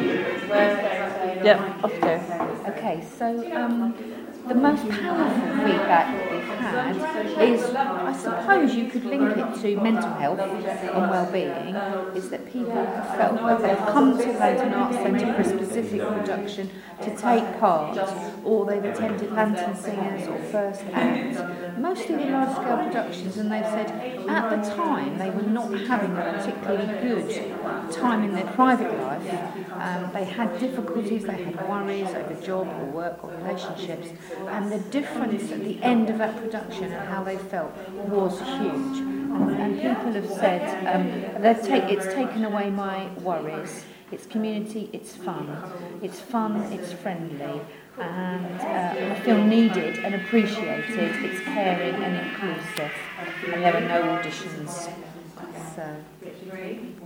Yeah, off you go. Okay, so the most powerful feedback that we've had is, I suppose you could link it to mental health and well-being, is that people have felt that they've come to Lantern Arts Centre for a specific production to take part, or they've attended Lantern Singers or First Act, mostly the large-scale productions, and they've said at the time they were not having a particularly good time in their private life. They had difficulties, they had worries over job or work or relationships, and the difference at the end of that production and how they felt was huge. And people have said it's taken away my worries. It's community, it's fun, it's friendly, and I feel needed and appreciated. It's caring and inclusive, and there are no auditions. So.